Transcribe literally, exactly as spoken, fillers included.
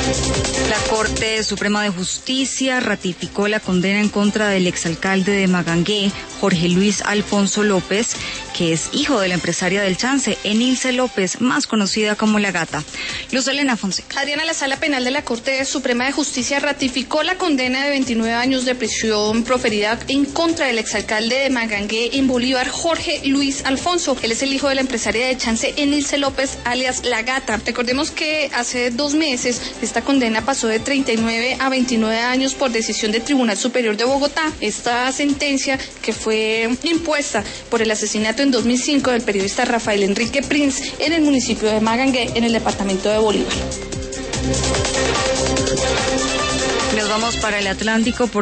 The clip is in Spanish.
La Corte Suprema de Justicia ratificó la condena en contra del exalcalde de Magangué, Jorge Luis Alfonso López, que es hijo de la empresaria del Chance, Enilce López, más conocida como La Gata. Luz Elena Fonseca. Adriana, la Sala Penal de la Corte Suprema de Justicia ratificó la condena de veintinueve años de prisión proferida en contra del exalcalde de Magangué en Bolívar, Jorge Luis Alfonso. Él es el hijo de la empresaria de Chance, Enilce López, alias La Gata. Recordemos que hace dos meses esta condena pasó de treinta y nueve a veintinueve años por decisión del Tribunal Superior de Bogotá. Esta sentencia, que fue impuesta por el asesinato en dos mil cinco del periodista Rafael Enrique Prince en el municipio de Magangué, en el departamento de Bolívar. Nos vamos para el Atlántico. Por